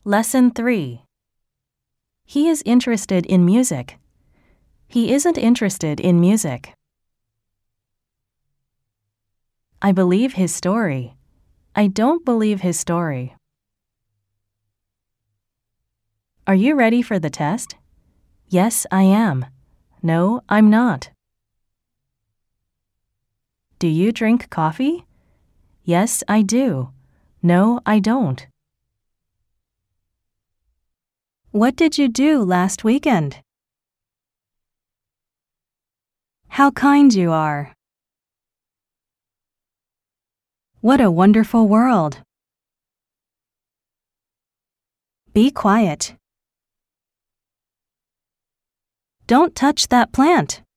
Lesson 3. He is interested in music. He isn't interested in music. I believe his story. I don't believe his story. Are you ready for the test? Yes, I am. No, I'm not. Do you drink coffee? Yes, I do. No, I don't. What did you do last weekend? How kind you are. What a wonderful world. Be quiet. Don't touch that plant.